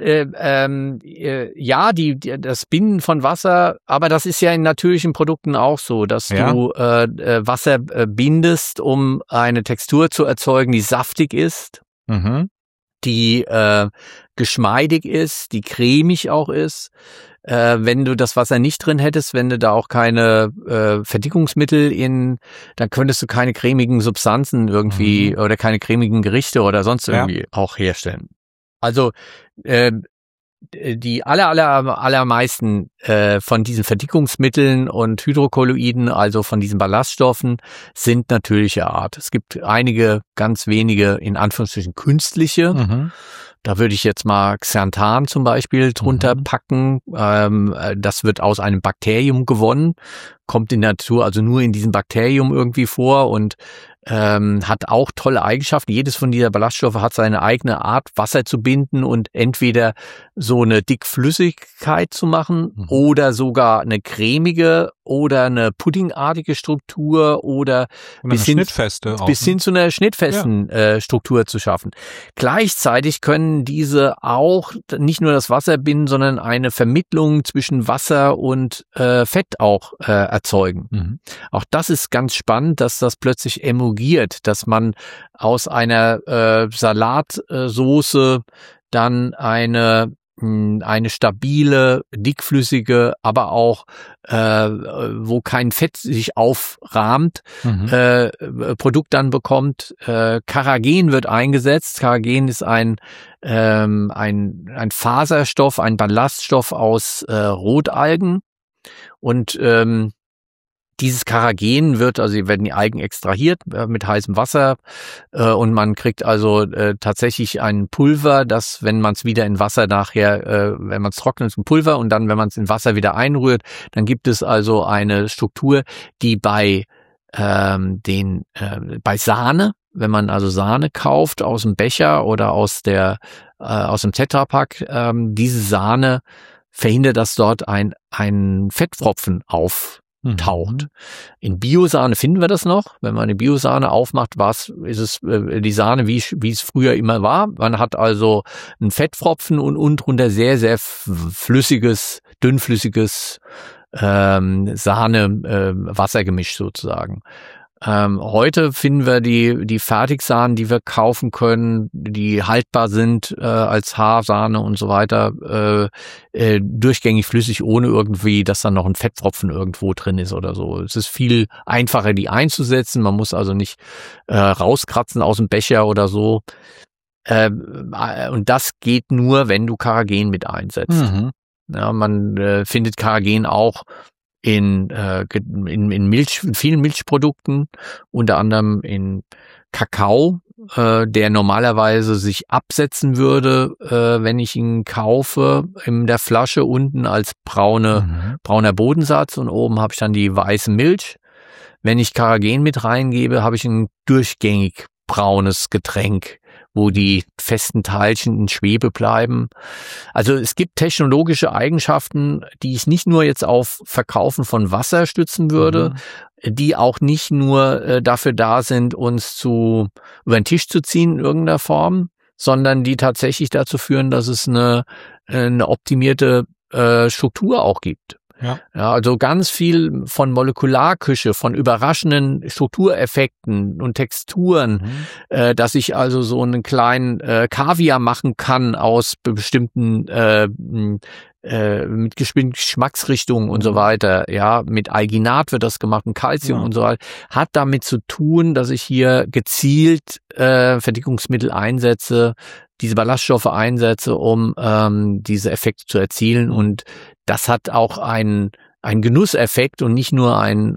das Binden von Wasser, aber das ist ja in natürlichen Produkten auch so, dass du Wasser bindest, um eine Textur zu erzeugen, die saftig ist. Die geschmeidig ist, die cremig auch ist. Wenn du das Wasser nicht drin hättest, wenn du da auch keine Verdickungsmittel dann könntest du keine cremigen Substanzen irgendwie oder keine cremigen Gerichte oder sonst irgendwie auch herstellen. Also die allermeisten von diesen Verdickungsmitteln und Hydrokolloiden, also von diesen Ballaststoffen, sind natürlicher Art. Es gibt einige ganz wenige, in Anführungsstrichen, künstliche. Mhm. Da würde ich jetzt mal Xanthan zum Beispiel drunter packen. Das wird aus einem Bakterium gewonnen, kommt in der Natur also nur in diesem Bakterium irgendwie vor und hat auch tolle Eigenschaften. Jedes von dieser Ballaststoffe hat seine eigene Art, Wasser zu binden und entweder so eine Dickflüssigkeit zu machen oder sogar eine cremige oder eine puddingartige Struktur oder bis hin zu einer schnittfesten Struktur zu schaffen. Gleichzeitig können diese auch nicht nur das Wasser binden, sondern eine Vermittlung zwischen Wasser und Fett auch erzeugen. Auch das ist ganz spannend, dass das plötzlich emulgiert, dass man aus einer Salatsoße dann eine stabile, dickflüssige, aber auch wo kein Fett sich aufrahmt, Produkt dann bekommt. Carrageen wird eingesetzt. Carrageen ist ein Faserstoff, ein Ballaststoff aus Rotalgen und dieses Carrageen werden die Algen extrahiert mit heißem Wasser und man kriegt also tatsächlich ein Pulver, das, wenn man es wieder in Wasser nachher, wenn man es trocknet, ist ein Pulver und dann, wenn man es in Wasser wieder einrührt, dann gibt es also eine Struktur, die bei Sahne, wenn man also Sahne kauft aus dem Becher oder aus dem Tetrapack, diese Sahne verhindert, dass dort ein Fettpfropfen auftaucht. In Biosahne finden wir das noch. Wenn man eine Biosahne aufmacht, ist es die Sahne, wie es früher immer war. Man hat also einen Fettpfropfen und drunter sehr, sehr dünnflüssiges Sahne-Wassergemisch sozusagen. Heute finden wir die Fertigsahnen, die wir kaufen können, die haltbar sind als Haarsahne und so weiter, durchgängig flüssig, ohne irgendwie, dass dann noch ein Fettpfropfen irgendwo drin ist oder so. Es ist viel einfacher, die einzusetzen. Man muss also nicht rauskratzen aus dem Becher oder so. Und das geht nur, wenn du Carrageen mit einsetzt. Ja, man findet Carrageen auch in vielen Milchprodukten, unter anderem in Kakao, der normalerweise sich absetzen würde, wenn ich ihn kaufe, in der Flasche unten als brauner Bodensatz und oben habe ich dann die weiße Milch. Wenn ich Carrageen mit reingebe, habe ich ein durchgängig braunes Getränk, wo die festen Teilchen in Schwebe bleiben. Also es gibt technologische Eigenschaften, die ich nicht nur jetzt auf Verkaufen von Wasser stützen würde, die auch nicht nur dafür da sind, uns über den Tisch zu ziehen in irgendeiner Form, sondern die tatsächlich dazu führen, dass es eine optimierte Struktur auch gibt. Ja, also ganz viel von Molekularküche, von überraschenden Struktureffekten und Texturen, dass ich also so einen kleinen Kaviar machen kann aus bestimmten mit Geschmacksrichtungen und so weiter. Ja, mit Alginat wird das gemacht und Calcium und so weiter. Hat damit zu tun, dass ich hier gezielt Verdickungsmittel einsetze, diese Ballaststoffe einsetze, um diese Effekte zu erzielen, und das hat auch einen Genusseffekt und nicht nur ein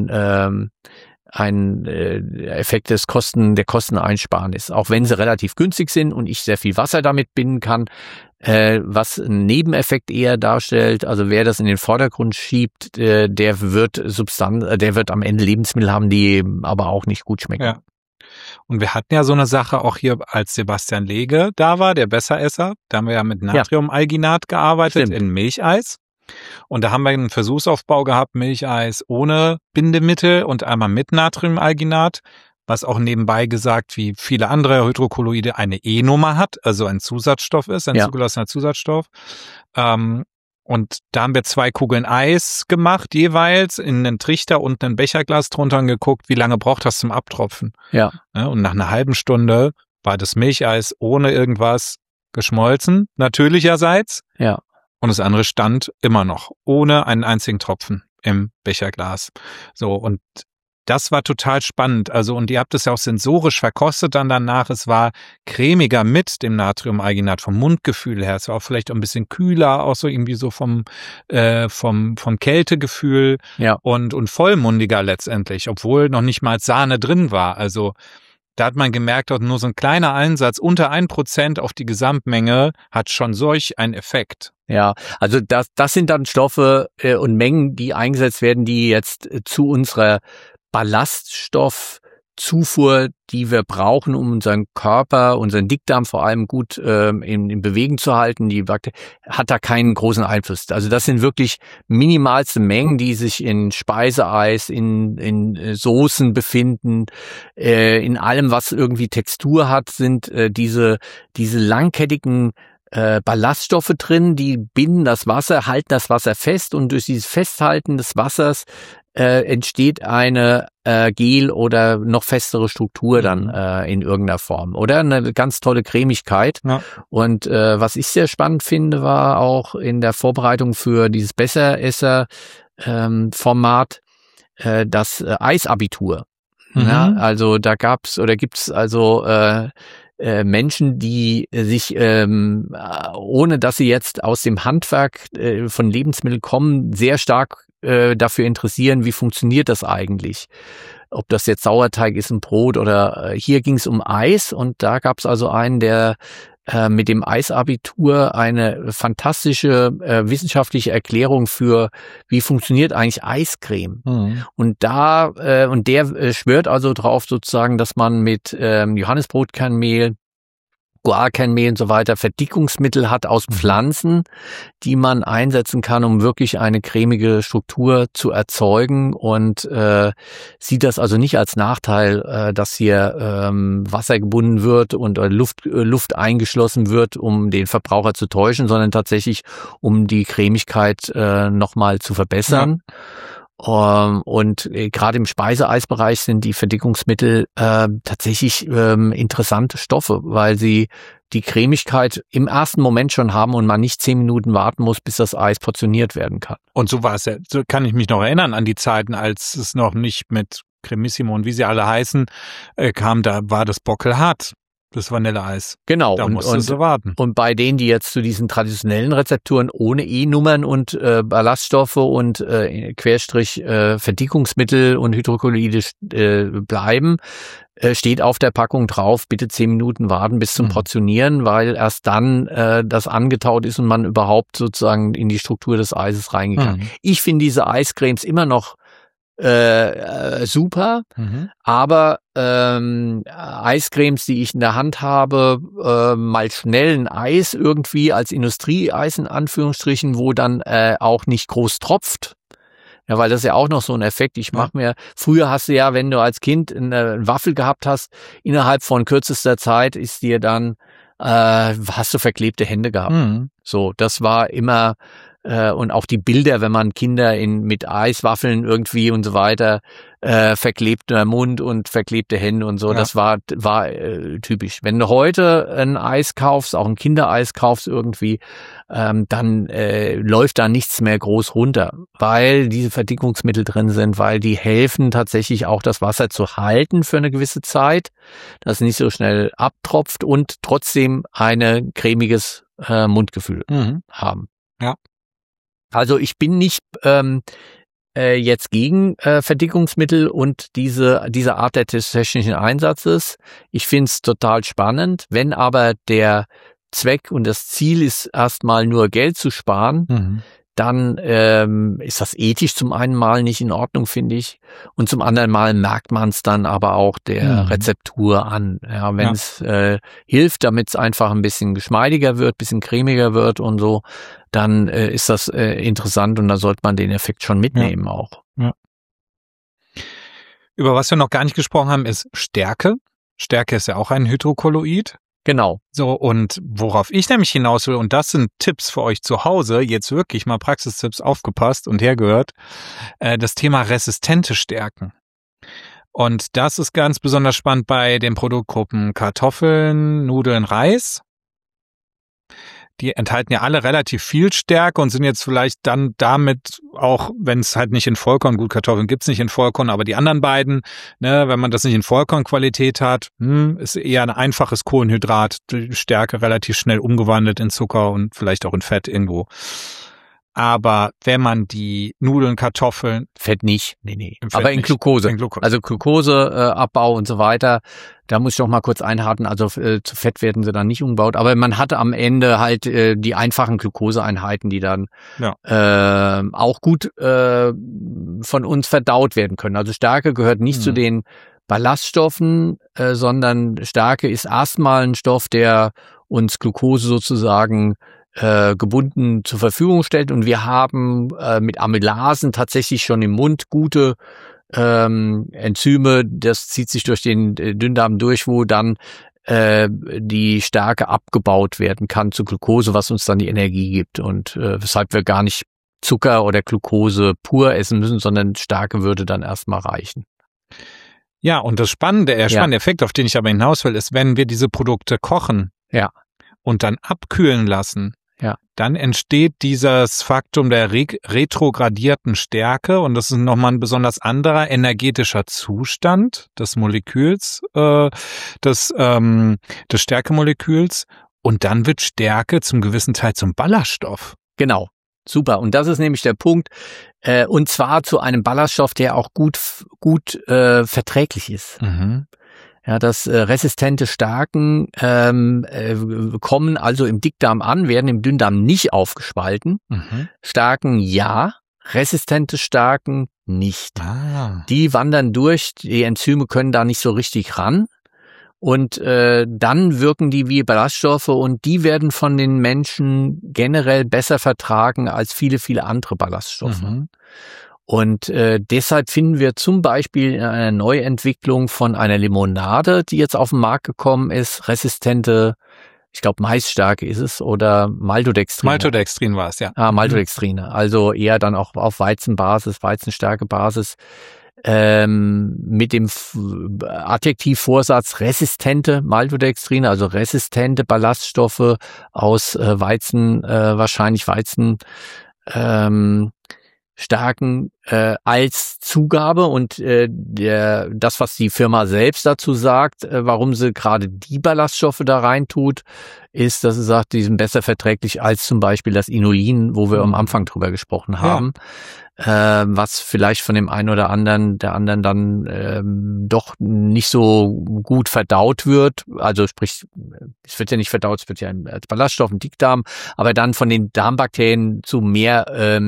Effekt der Kosteneinsparnis, auch wenn sie relativ günstig sind und ich sehr viel Wasser damit binden kann, was einen Nebeneffekt eher darstellt. Also wer das in den Vordergrund schiebt, der wird am Ende Lebensmittel haben, die aber auch nicht gut schmecken. Ja. Und wir hatten ja so eine Sache auch hier, als Sebastian Lege da war, der Besseresser. Da haben wir ja mit Natriumalginat gearbeitet in Milcheis. Und da haben wir einen Versuchsaufbau gehabt, Milcheis ohne Bindemittel und einmal mit Natriumalginat, was auch nebenbei gesagt, wie viele andere Hydrokolloide, eine E-Nummer hat, also ein Zusatzstoff ist, ein zugelassener Zusatzstoff. Und da haben wir 2 Kugeln Eis gemacht, jeweils in einen Trichter und ein Becherglas drunter und geguckt, wie lange braucht das zum Abtropfen. Ja. Und nach einer halben Stunde war das Milcheis ohne irgendwas geschmolzen, natürlicherseits. Ja. Und das andere stand immer noch, ohne einen einzigen Tropfen im Becherglas. So, und das war total spannend. Also, und ihr habt es ja auch sensorisch verkostet dann danach. Es war cremiger mit dem Natriumalginat vom Mundgefühl her. Es war auch vielleicht auch ein bisschen kühler, auch so irgendwie so vom Kältegefühl und vollmundiger letztendlich, obwohl noch nicht mal Sahne drin war. Also, da hat man gemerkt, auch nur so ein kleiner Einsatz unter 1% auf die Gesamtmenge hat schon solch einen Effekt. Ja, also das sind dann Stoffe und Mengen, die eingesetzt werden, die jetzt zu unserer Ballaststoffzufuhr, die wir brauchen, um unseren Körper, unseren Dickdarm vor allem gut in Bewegung zu halten, hat da keinen großen Einfluss. Also das sind wirklich minimalste Mengen, die sich in Speiseeis, in Soßen befinden, in allem, was irgendwie Textur hat, sind diese langkettigen Ballaststoffe drin, die binden das Wasser, halten das Wasser fest und durch dieses Festhalten des Wassers entsteht eine Gel- oder noch festere Struktur dann in irgendeiner Form oder eine ganz tolle Cremigkeit. Ja. Und was ich sehr spannend finde, war auch in der Vorbereitung für dieses Besseresser-Format das Eisabitur. Ja, also da gibt's also Menschen, die sich, ohne dass sie jetzt aus dem Handwerk von Lebensmitteln kommen, sehr stark dafür interessieren, wie funktioniert das eigentlich? Ob das jetzt Sauerteig ist, ein Brot oder hier ging es um Eis und da gab es also einen, der mit dem Eisabitur eine fantastische wissenschaftliche Erklärung für, wie funktioniert eigentlich Eiscreme. Und der schwört also drauf sozusagen, dass man mit Johannisbrotkernmehl, Guarkernmehl und so weiter Verdickungsmittel hat aus Pflanzen, die man einsetzen kann, um wirklich eine cremige Struktur zu erzeugen und sieht das also nicht als Nachteil, dass hier Wasser gebunden wird und Luft eingeschlossen wird, um den Verbraucher zu täuschen, sondern tatsächlich, um die Cremigkeit nochmal zu verbessern. Ja. Und gerade im Speiseeisbereich sind die Verdickungsmittel tatsächlich interessante Stoffe, weil sie die Cremigkeit im ersten Moment schon haben und man nicht 10 Minuten warten muss, bis das Eis portioniert werden kann. Und so war es ja, so kann ich mich noch erinnern an die Zeiten, als es noch nicht mit Cremissimo und wie sie alle heißen kam, da war das bockelhart. Das Vanilleeis. Genau. Da musstest du warten. Und bei denen, die jetzt zu diesen traditionellen Rezepturen ohne E-Nummern und Ballaststoffe und Verdickungsmittel und Hydrokolloide bleiben, steht auf der Packung drauf, bitte 10 Minuten warten bis zum Portionieren, weil erst dann das angetaut ist und man überhaupt sozusagen in die Struktur des Eises reingehen kann. Ich finde diese Eiscremes immer noch super, aber Eiscremes, die ich in der Hand habe, mal schnell ein Eis irgendwie als Industrieeis in Anführungsstrichen, wo dann auch nicht groß tropft. Ja, weil das ist ja auch noch so ein Effekt. Früher hast du ja, wenn du als Kind eine Waffel gehabt hast, innerhalb von kürzester Zeit ist dir dann, hast du verklebte Hände gehabt. So, das war immer, und auch die Bilder, wenn man Kinder mit Eiswaffeln irgendwie und so weiter, verklebter Mund und verklebte Hände und so, das war typisch. Wenn du heute ein Eis kaufst, auch ein Kindereis kaufst irgendwie, dann läuft da nichts mehr groß runter, weil diese Verdickungsmittel drin sind, weil die helfen tatsächlich auch das Wasser zu halten für eine gewisse Zeit, dass es nicht so schnell abtropft und trotzdem ein cremiges Mundgefühl haben. Ja. Also ich bin nicht jetzt gegen Verdickungsmittel und diese Art des technischen Einsatzes. Ich finde es total spannend. Wenn aber der Zweck und das Ziel ist, erstmal nur Geld zu sparen, dann ist das ethisch zum einen Mal nicht in Ordnung, finde ich. Und zum anderen Mal merkt man es dann aber auch der Rezeptur an. Ja, wenn es hilft, damit es einfach ein bisschen geschmeidiger wird, bisschen cremiger wird und so, dann ist das interessant und da sollte man den Effekt schon mitnehmen auch. Ja. Über was wir noch gar nicht gesprochen haben, ist Stärke. Stärke ist ja auch ein Hydrokolloid. Genau. So, und worauf ich nämlich hinaus will, und das sind Tipps für euch zu Hause, jetzt wirklich mal Praxistipps aufgepasst und hergehört, das Thema resistente Stärken. Und das ist ganz besonders spannend bei den Produktgruppen Kartoffeln, Nudeln, Reis. die enthalten ja alle relativ viel Stärke und sind jetzt vielleicht dann damit auch, wenn es halt nicht in Vollkorn, gut, Kartoffeln gibt's nicht in Vollkorn, aber die anderen beiden, ne, wenn man das nicht in Vollkornqualität hat, ist eher ein einfaches Kohlenhydrat, die Stärke relativ schnell umgewandelt in Zucker und vielleicht auch in Fett irgendwo. Aber wenn man die Nudeln, Kartoffeln... Fett nicht, nee. Aber in Glucose. Also Glucoseabbau und so weiter, da muss ich noch mal kurz einhaken, also zu Fett werden sie dann nicht umgebaut. Aber man hatte am Ende halt die einfachen Glucoseeinheiten, die dann auch gut von uns verdaut werden können. Also Stärke gehört nicht zu den Ballaststoffen, sondern Stärke ist erstmal ein Stoff, der uns Glucose sozusagen gebunden zur Verfügung stellt, und wir haben mit Amylasen tatsächlich schon im Mund gute Enzyme, das zieht sich durch den Dünndarm durch, wo dann die Stärke abgebaut werden kann zu Glucose, was uns dann die Energie gibt, und weshalb wir gar nicht Zucker oder Glucose pur essen müssen, sondern Stärke würde dann erstmal reichen. Ja, und der spannende Effekt, auf den ich aber hinaus will, ist, wenn wir diese Produkte kochen und dann abkühlen lassen, dann entsteht dieses Faktum der retrogradierten Stärke, und das ist nochmal ein besonders anderer energetischer Zustand des Moleküls, des Stärkemoleküls, und dann wird Stärke zum gewissen Teil zum Ballaststoff. Genau, super. Und das ist nämlich der Punkt, und zwar zu einem Ballaststoff, der auch gut verträglich ist. Ja, das resistente Stärken kommen also im Dickdarm an, werden im Dünndarm nicht aufgespalten. Stärken ja, resistente Stärken nicht. Die wandern durch, die Enzyme können da nicht so richtig ran. Und dann wirken die wie Ballaststoffe, und die werden von den Menschen generell besser vertragen als viele, viele andere Ballaststoffe. Und deshalb finden wir zum Beispiel in einer Neuentwicklung von einer Limonade, die jetzt auf den Markt gekommen ist, resistente, ich glaube Maisstärke ist es, oder Maltodextrin. Maltodextrin war es, ja. Maltodextrine, also eher dann auch auf Weizenbasis, Weizenstärkebasis, mit dem Adjektivvorsatz resistente Maltodextrine, also resistente Ballaststoffe aus Weizen, wahrscheinlich Weizen, Stärken als Zugabe, und das, was die Firma selbst dazu sagt, warum sie gerade die Ballaststoffe da reintut, ist, dass sie sagt, die sind besser verträglich als zum Beispiel das Inulin, wo wir am Anfang drüber gesprochen haben, was vielleicht von dem einen oder anderen, der anderen dann doch nicht so gut verdaut wird. Also sprich, es wird ja nicht verdaut, es wird ja als Ballaststoff im Dickdarm, aber dann von den Darmbakterien zu mehr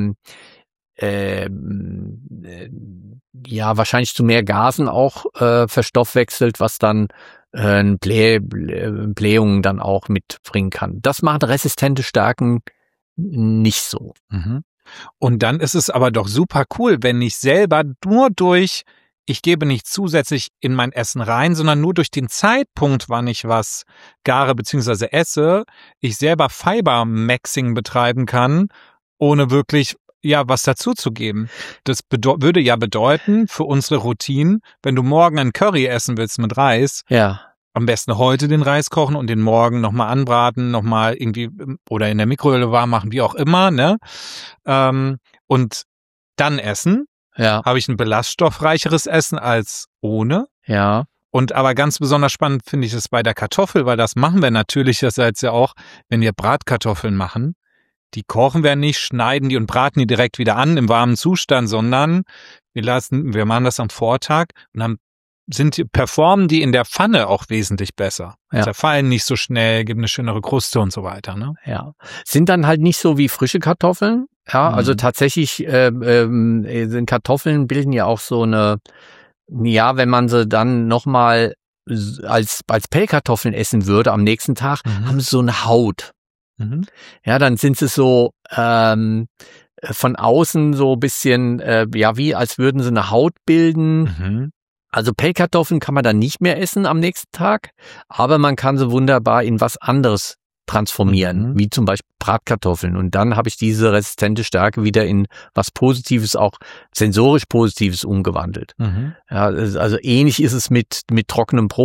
wahrscheinlich zu mehr Gasen auch verstoffwechselt, was dann Blähungen dann auch mitbringen kann. Das machen resistente Stärken nicht so. Und dann ist es aber doch super cool, wenn ich selber ich gebe nicht zusätzlich in mein Essen rein, sondern nur durch den Zeitpunkt, wann ich was gare bzw. esse, ich selber Fiber-Maxing betreiben kann, ohne wirklich was dazu zu geben. Das würde ja bedeuten, für unsere Routinen, wenn du morgen ein Curry essen willst mit Reis, am besten heute den Reis kochen und den morgen nochmal anbraten, nochmal irgendwie oder in der Mikrowelle warm machen, wie auch immer, ne? Und dann essen, habe ich ein ballaststoffreicheres Essen als ohne. Und aber ganz besonders spannend finde ich es bei der Kartoffel, weil das machen wir natürlich ja auch, wenn wir Bratkartoffeln machen. Die kochen wir nicht, schneiden die und braten die direkt wieder an im warmen Zustand, sondern wir machen das am Vortag und dann performen die in der Pfanne auch wesentlich besser. Zerfallen nicht so schnell, geben eine schönere Kruste und so weiter, ne? Sind dann halt nicht so wie frische Kartoffeln. Also tatsächlich sind Kartoffeln bilden ja auch so eine, wenn man sie dann nochmal als Pellkartoffeln essen würde am nächsten Tag, haben sie so eine Haut. Dann sind sie so von außen so ein bisschen, wie als würden sie eine Haut bilden. Also Pellkartoffeln kann man dann nicht mehr essen am nächsten Tag, aber man kann sie wunderbar in was anderes transformieren, wie zum Beispiel Bratkartoffeln. Und dann habe ich diese resistente Stärke wieder in was Positives, auch sensorisch Positives umgewandelt. Also ähnlich ist es mit trockenem Brot.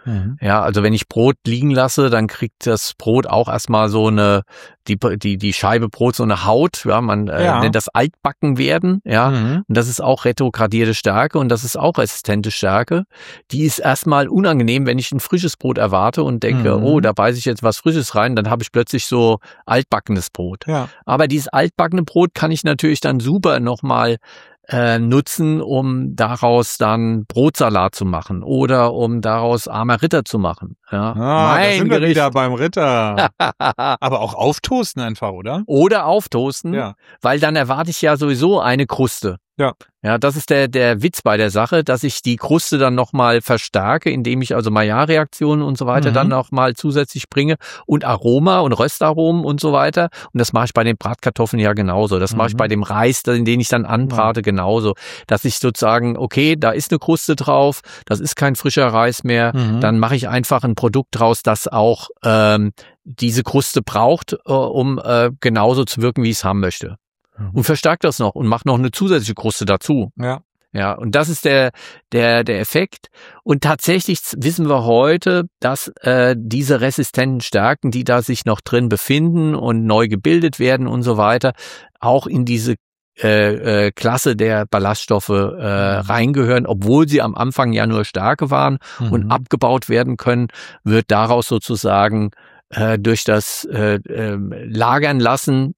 Ja, also wenn ich Brot liegen lasse, dann kriegt das Brot auch erstmal so die Scheibe Brot so eine Haut, ja, man nennt das Altbacken werden, ja, und das ist auch retrogradierte Stärke und das ist auch resistente Stärke. Die ist erstmal unangenehm, wenn ich ein frisches Brot erwarte und denke, oh, da beiße ich jetzt was Frisches rein, dann habe ich plötzlich so altbackenes Brot. Ja. Aber dieses altbackene Brot kann ich natürlich dann super nochmal nutzen, um daraus dann Brotsalat zu machen oder um daraus armer Ritter zu machen. Ja, da sind wir wieder beim Ritter. Aber auch auftoasten einfach, oder? Oder auftoasten, weil dann erwarte ich ja sowieso eine Kruste. Ja, das ist der Witz bei der Sache, dass ich die Kruste dann nochmal verstärke, indem ich also Maillard-Reaktionen und so weiter dann nochmal zusätzlich bringe und Aroma und Röstaromen und so weiter. Und das mache ich bei den Bratkartoffeln ja genauso. Das mache ich bei dem Reis, den ich dann anbrate, genauso. Dass ich sozusagen, okay, da ist eine Kruste drauf, das ist kein frischer Reis mehr, dann mache ich einfach ein Produkt draus, das auch diese Kruste braucht, um genauso zu wirken, wie ich es haben möchte. Und verstärkt das noch und macht noch eine zusätzliche Kruste dazu. Ja, und das ist der Effekt. Und tatsächlich wissen wir heute, dass diese resistenten Stärken, die da sich noch drin befinden und neu gebildet werden und so weiter, auch in diese Klasse der Ballaststoffe reingehören, obwohl sie am Anfang ja nur Stärke waren und abgebaut werden können, wird daraus sozusagen durch das Lagern lassen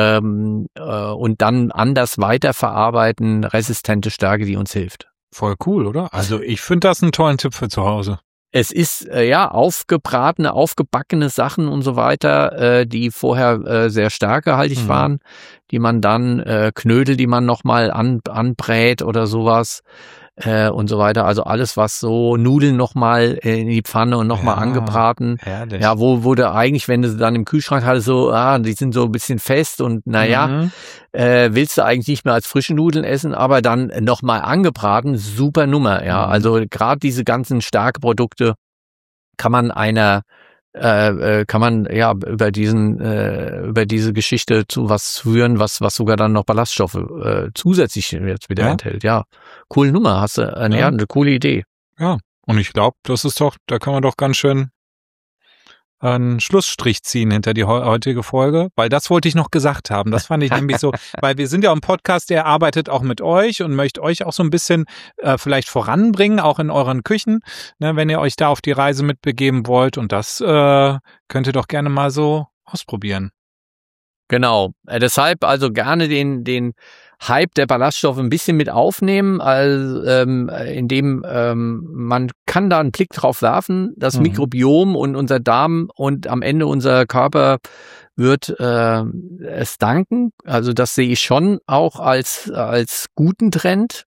und dann anders weiterverarbeiten, resistente Stärke, die uns hilft. Voll cool, oder? Also ich finde das einen tollen Tipp für zu Hause. Es ist aufgebratene, aufgebackene Sachen und so weiter, die vorher sehr stärkehaltig waren, die man dann Knödel, die man nochmal anbrät oder sowas und so weiter. Also alles, was so Nudeln nochmal in die Pfanne und nochmal angebraten. Herrlich. Ja, wo du eigentlich, wenn du sie dann im Kühlschrank hattest, so, die sind so ein bisschen fest und willst du eigentlich nicht mehr als frische Nudeln essen, aber dann nochmal angebraten, super Nummer. Ja, also gerade diese ganzen starke Produkte kann man über diese Geschichte zu was führen, was sogar dann noch Ballaststoffe zusätzlich jetzt wieder enthält. Ja, coole Nummer, hast du eine coole Idee. Ja, und ich glaube, da kann man doch ganz schön einen Schlussstrich ziehen hinter die heutige Folge, weil das wollte ich noch gesagt haben. Das fand ich nämlich so, weil wir sind ja ein Podcast, der arbeitet auch mit euch und möchte euch auch so ein bisschen vielleicht voranbringen, auch in euren Küchen, ne, wenn ihr euch da auf die Reise mitbegeben wollt, und das könnt ihr doch gerne mal so ausprobieren. Genau, deshalb also gerne den Hype der Ballaststoffe ein bisschen mit aufnehmen, also, indem man kann da einen Blick drauf werfen, das Mikrobiom und unser Darm und am Ende unser Körper wird es danken. Also das sehe ich schon auch als guten Trend.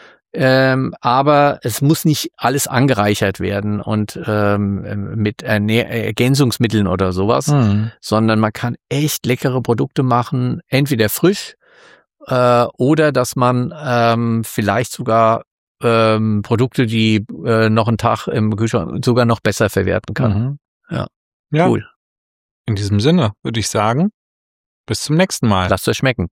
Aber es muss nicht alles angereichert werden und mit Ergänzungsmitteln oder sowas, sondern man kann echt leckere Produkte machen, entweder frisch oder dass man vielleicht sogar Produkte, die noch einen Tag im Kühlschrank sogar noch besser verwerten kann. Ja, cool. In diesem Sinne würde ich sagen, bis zum nächsten Mal. Lasst es schmecken.